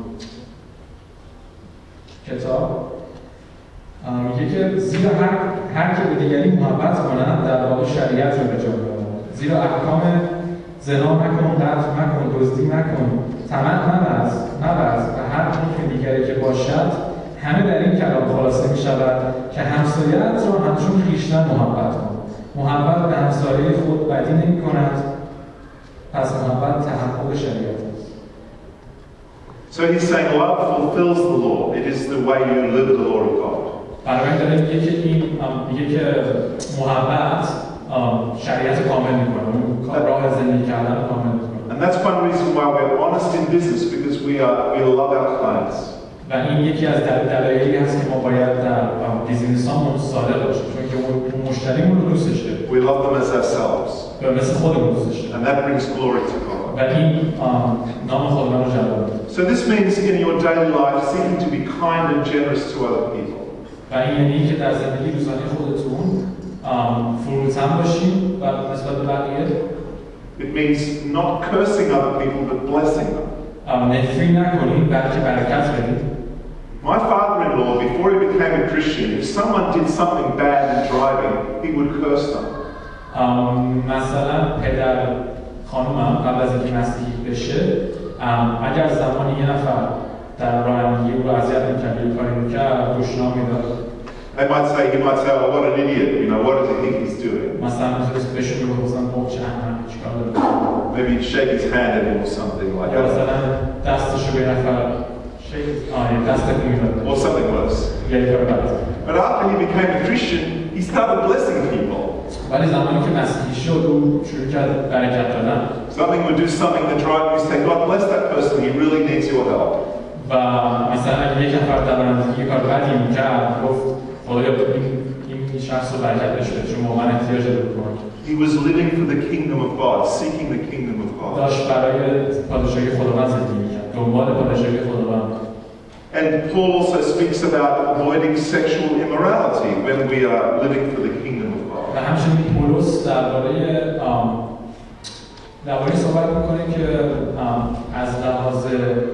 کتاب میگه که زیرا هر هر که به دیگری محبت کند در واقع شریعت رو به جا می‌آورد. زیرا احکام زنا مکن، قتل مکن، دزدی مکن، طمع مورز، مورز و هر حکم دیگری که باشد همه در این کلام خلاصه می‌شود که همسایه‌ات را همچون خویشتن محبت کن. محبت به همسایه خود بدی نمی‌کند، پس محبت تحقق شریعت است. So he's saying love fulfills the law. It is the way you live the law of God. برای داره میگه که این میگه که محبت شریعت کامل میکنه، راه زندگی کردن کامل میکنه. And that's one reason why we're honest in business, because we are we love our clients. و این یکی از دلایلی هست که ما باید در بیزینسامون صادق باشیم، چون که اون مشتریمون رو دوستش داریم. We love them as ourselves. و مثل خودمون دوستش داریم. And that brings glory to God. و این نام خداوند رو جلال میده. So this means in your daily life seeking to be kind and generous to other people. و این یعنی که در زندگی روزانه خودتون فروتن باشین و نسبت به بقیه. It means not cursing other people but blessing them. نفرین نکنین بلکه برکت بدین. My father-in-law, before he became a Christian, if someone did something bad in driving, he would curse them. مثلا پدر خانومم قبل از اینکه مسیحی بشه، اگر زمانی یه نفر در رانندگی او رو اذیت می‌کرد یا کاری می‌کرد، دشنام می‌داد. They might say, he might say, oh, what an idiot, you know, what does he think he's doing? مثلا می‌تونست بهشون بگفتن خب چه احمقی چیکار داره. Maybe he'd shake his hand at him or something like یا that. مثلا دستشو به نفر or something worse. But after he became a Christian, he started blessing people. Something would do something that drive you say, God bless that person, he really needs your help. و مثلا یک نفر در رانندگی کار بدی می‌کرد، گفت خدایا این این شخص رو برکت بشه چون واقعا احتیاج داره به کمک. He was living for the kingdom of God, seeking the kingdom of God. داشت برای پادشاهی خداوند زندگی می‌کرد، دنبال پادشاهی خداوند. And Paul also speaks about avoiding sexual immorality when we are living for the kingdom of God. و همچنین پولس درباره درباره صحبت می‌کنه که از لحاظ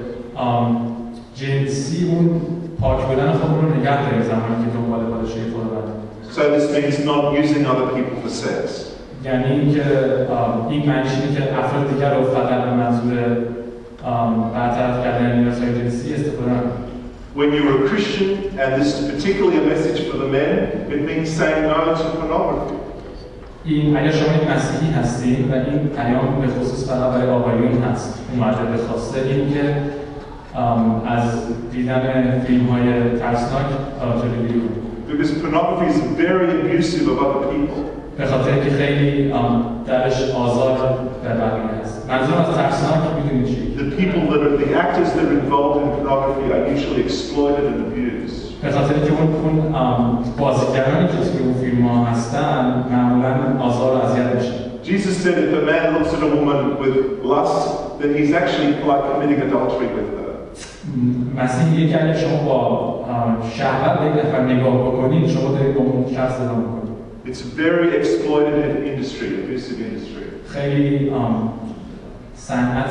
جنسی اون پاک بودن خودمون رو نگه داریم زمانی که دنبال پادشاهی خداوند. So this means not using other people for sex. یعنی اینکه این معنیش اینه که افراد دیگر رو فقط به منظور برطرف کردن نیازهای جنسی استفاده نکنیم. When you're a Christian, and this is particularly a message for the men, it means saying no to pornography. این اگر شما یک مسیحی هستید و این پیام به خصوص فقط برای آقایون هست اومده به خواسته این که از دیدن فیلم‌های ترسناک جلوگیری کنید. Because pornography is very abusive of other people. به خاطر که خیلی درش آزار در بقیه هست. منظورم از ترسناک میدونید چی؟ The people that are the actors that are involved in pornography are usually exploited and abused. به خاطر که اون اون بازیگرانی که توی اون فیلم‌ها هستن معمولاً آزار و اذیت میشن. Jesus said if a man looks at a woman with lust, then he's actually like committing adultery with her. مسیح میگه که اگه شما با شهوت به یک نفر نگاه بکنید شما دارید با اون شخص زنا میکنید. It's a very exploitative industry, abusive industry. خیلی صنعت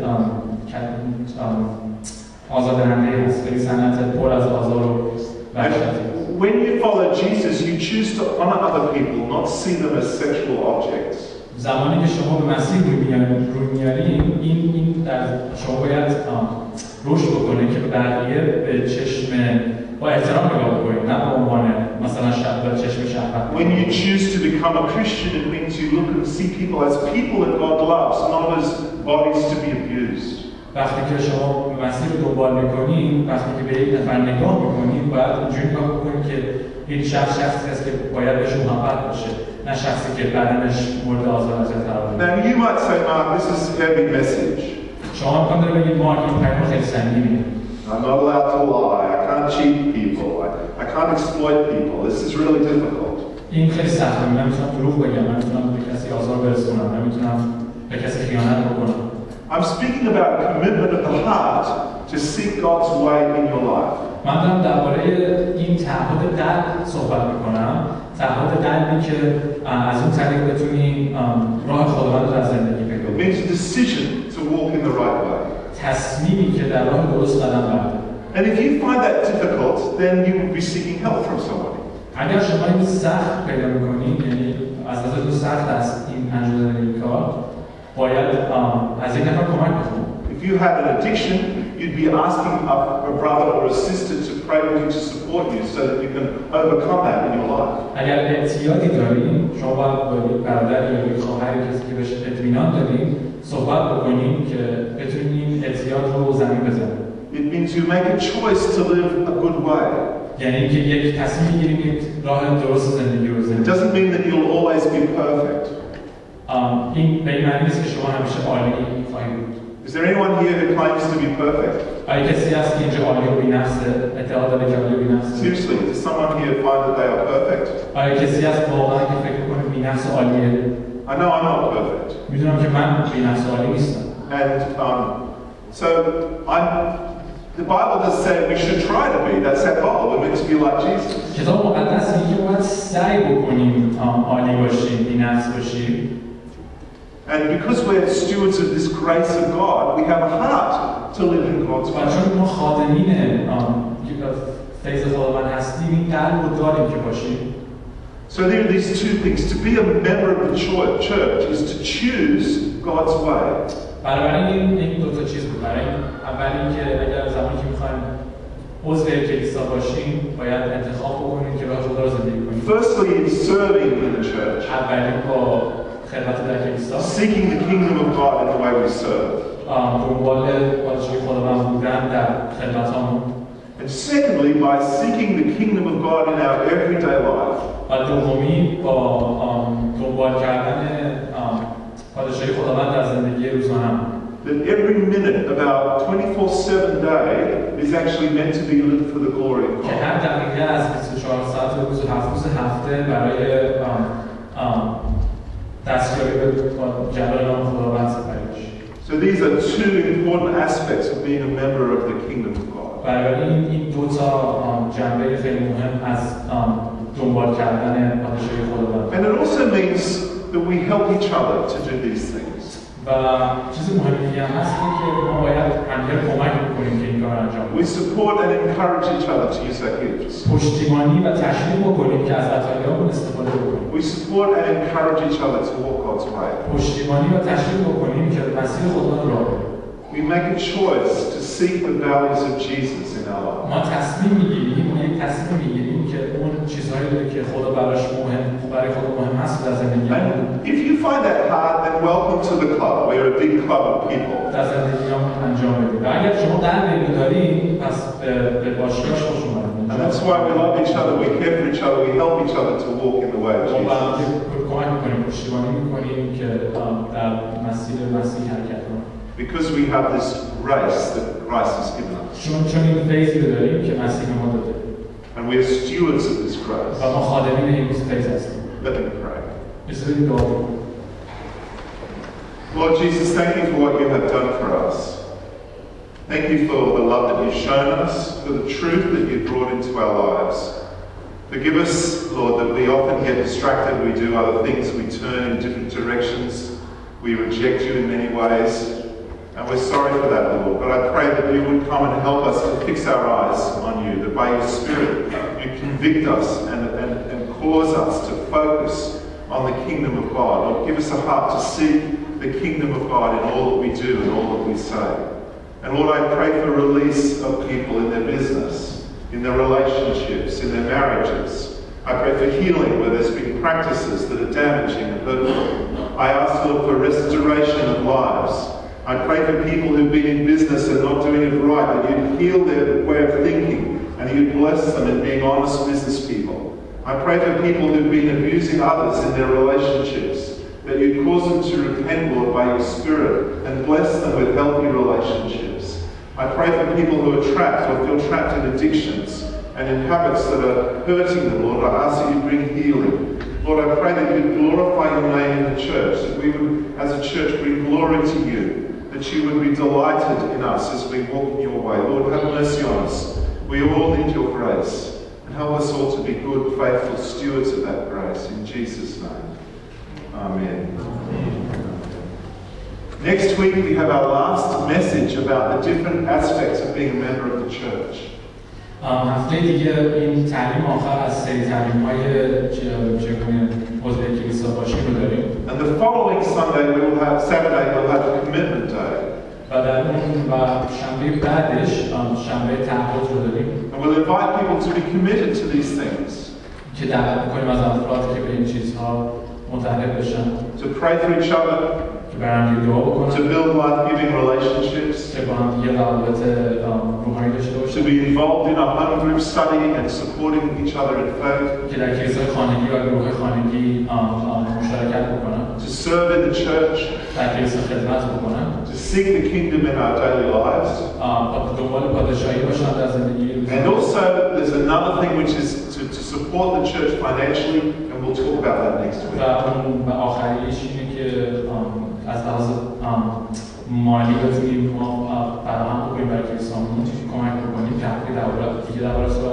آزاردهنده است. خیلی صنعت پر از آزار و وحشتی. When you follow Jesus, you choose to honor other people, not see them as sexual objects. زمانی که شما به مسیح روی میارید این این در شما باید رشد بکنه که بقیه به چشم با احترام نگاه بکنید نه به عنوان مثلا شهوت چشم شهوت. When you choose to become a Christian, it means you look and see people as people that God loves, not as bodies to be abused. وقتی که شما مسیح رو دنبال میکنید، وقتی که به یک نفر نگاه میکنید، باید اینجوری نگاه بکنید که این شخص شخصی است که باید بهش محبت باشه، نه شخصی که بدنش مورد آزار اذیت قرار بگیره. Now you might say, Mark, this is a heavy message. شما امکان داره بگید مارک این پیام خیلی سنگینه. I'm not allowed to lie. I can't cheat people. I, I can't exploit people. This is really difficult. این خیلی سخته. من میتونم دروغ بگم، من میتونم به کسی آزار برسونم، من میتونم به کسی خیانت بکنم. I'm speaking about commitment of the heart to seek God's way in your life. من دارم درباره این تعهد قلب صحبت میکنم. تعهد قلبی که از اون طریق بتونی راه خداوند رو در زندگی پیدا کنی. It means a decision to walk in the right way. تصمیمی که در راه درست قدم برداری. And if you find that difficult, then you will be seeking help from somebody. اگر شما این سخت پیدا میکنید، یعنی از نظر سخت است این انجام دادن این کار، باید از یک نفر کمک بخونید. If you had an addiction, you'd be asking a, a brother or a sister to pray with you to support you so that you can overcome that in your life. اگر اعتیادی دارین، شما باید با یک برادر یا یک خواهری کسی که بهش اطمینان دارین صحبت بکنین که بتونین اعتیاد رو زمین بزنید. It means you make a choice to live a good way. یعنی که یک تصمیم بگیرید راه درست زندگی رو زندگی. It doesn't mean that you'll always be perfect. این به این معنی نیست که شما همیشه عالی خواهید بود. Is there anyone here who claims to be perfect? آیا کسی هست که اینجا عالی و بی‌نقصه؟ ادعا داره که عالی و بی‌نقصه؟ Seriously, does someone here find that they are perfect? آیا کسی هست واقعا که فکر کنه بی‌نقص عالیه؟ I know I'm not perfect. میدونم که من بی‌نقص عالی نیستم. And um, so I'm. The Bible does say we should try to be. That's our goal. We're meant to be like Jesus. کتاب مقدس میگه باید سعی بکنیم عالی باشیم، بی‌نقص باشیم. And because we're stewards of this grace of God, we have a heart to live in God's way. چون ما خادمین فیض خداوند هستیم، این قلب رو داریم که باشیم. So there are these two things. To be a member of the church is to choose God's way. بنابراین این دو تا چیز بود. برای اول اینکه اگر زمانی که می‌خوایم عضو کلیسا باشیم، باید انتخاب بکنیم که راه خدا رو زندگی کنیم. Firstly, it's serving in the church. اولی با خدمت در کلیسا. Seeking the kingdom of God in the way we serve. دنبال پادشاهی خداوند بودن در خدمتامون. And secondly, by seeking the kingdom of God in our everyday life. و دومی با دنبال کردن پادشاهی خداوند در زندگی روزانه. that every minute of our twenty-four seven day is actually meant to be lived for the glory of که God. هر دقیقه از بیست و چهار ساعت روز و هفت روز هفته برای آم، آم، دستیابی به جلال نام خداوند سپری بشه. So these are two important aspects of being a member of the kingdom of God. بنابراین این دو تا آم، جنبه خیلی مهم از آم، دنبال کردن پادشاهی خداوند. And it also means that we help each other to do these things. و چیز مهمی دیگه هم هست اینه که ما باید همدیگر کمک بکنیم که این کار انجام بدیم. We support and encourage each other to use our gifts. پشتیبانی و تشویق بکنیم که از عطایی‌هامون استفاده بکنیم. We support and encourage each other to walk God's way. پشتیبانی و تشویق بکنیم که مسیر خدا رو راه بریم. We make a choice to seek the values of Jesus in our life. ما تصمیم میگیریم، ما یک تصمیم میگیریم که اون چیزهایی رو که خدا براش مهم، برای خدا مهم هست در زندگی. And if you find that hard, then welcome to the club. We're a big club of people. در زندگی‌هامون انجام بدیم. و اگر شما در نمی‌دارید، پس به به باشگاهش خوش اومدید. And that's why we love each other, we care for each other, we help each other to walk in the way of ما به هم Jesus. کمک می‌کنیم، پشتیبانی می‌کنیم که در مسیر مسیح حرکت کنیم. Because we have this grace that Christ has given us. چون چون این فیضی رو داریم که مسیح به ما داده. And we are stewards of this grace. و ما خادمین این فیض هستیم. Let me pray. بذارید دعا کنیم. Lord Jesus, thank you for what you have done for us. Thank you for the love that you've shown us, for the truth that you've brought into our lives. Forgive us, Lord, that we often get distracted, we do other things, we turn in different directions, we reject you in many ways, and we're sorry for that, Lord. But I pray that you would come and help us to fix our eyes on you, that by your Spirit you convict us and, and, and cause us to focus on the kingdom of God. Lord, give us a heart to seek the kingdom of God in all that we do and all that we say. And Lord, I pray for release of people in their business, in their relationships, in their marriages. I pray for healing where there's been practices that are damaging and hurtful. I ask, Lord, for restoration of lives. I pray for people who've been in business and not doing it right, that you'd heal their way of thinking and you'd bless them in being honest business people. I pray for people who've been abusing others in their relationships, that you'd cause them to repent, Lord, by your Spirit and bless them with healthy relationships. I pray for people who are trapped or feel trapped in addictions and in habits that are hurting them, Lord. I ask that you bring healing. Lord, I pray that you'd glorify your name in the church, that we would, as a church, bring glory to you, that you would be delighted in us as we walk in your way. Lord, have mercy on us. We all need your grace. And help us all to be good, faithful stewards of that grace. In Jesus' name. Amen. Next week we have our last message about the different aspects of being a member of the church. هفته دیگه این تعلیم آخر از سری تعلیم‌های چگونه عضو کلیسا باشیم رو داریم. And the following Sunday we will have Saturday we'll have a commitment day. و در اون و شنبه بعدش شنبه تعهد رو داریم. And we'll invite people to be committed to these things. که دعوت می‌کنیم از افرادی که به این چیزها متعهد بشن. To pray for each other. که برام دعا بکنن. To build life-giving relationships. که با هم دیگه روابط روحانی داشته باشیم. To be involved in a home group study and supporting each other in faith. که در کلیسای خانگی و گروه خانگی مشارکت بکنن. To serve in the church. در کلیسا خدمت بکنن. To seek the kingdom in our daily lives. دنبال پادشاهی باشن در زندگی. And also there's another thing which is to, to support the church financially, and we'll talk about that next week. و اون آخریش اینه که از لحاظ مالی بتونیم ما فراهم بکنیم برای کلیسامون، چیزی کمک بکنیم که هفته دیگه درباره